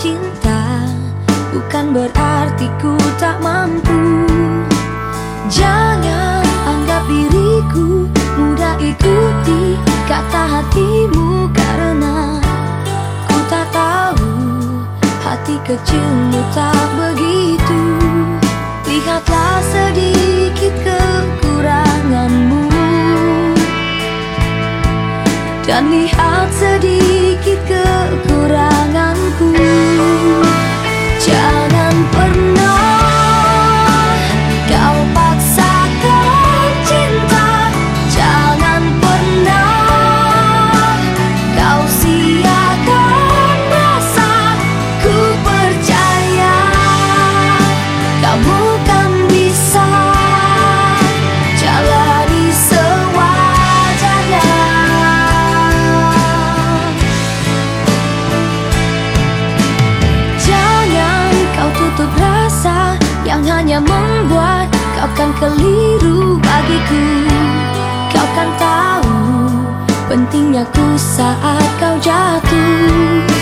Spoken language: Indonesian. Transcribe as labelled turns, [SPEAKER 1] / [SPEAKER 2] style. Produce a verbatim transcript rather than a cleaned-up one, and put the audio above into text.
[SPEAKER 1] cinta bukan berarti ku tak mampu. Jangan anggap diriku mudah ikuti kata hatimu, karena ku tak tahu hati kecilmu tak begitu. Lihatlah sedikit kekuranganmu dan lihat sedikit kekuranganku. Jangan pernah kau paksakan cinta, jangan pernah kau siakan rasa. Ku percaya kamu kan bisa jalani sewajarnya. Jangan kau tutup rasa yang hanya membuat kau kan keliru bagiku. Kau kan tahu pentingnya ku saat kau jatuh.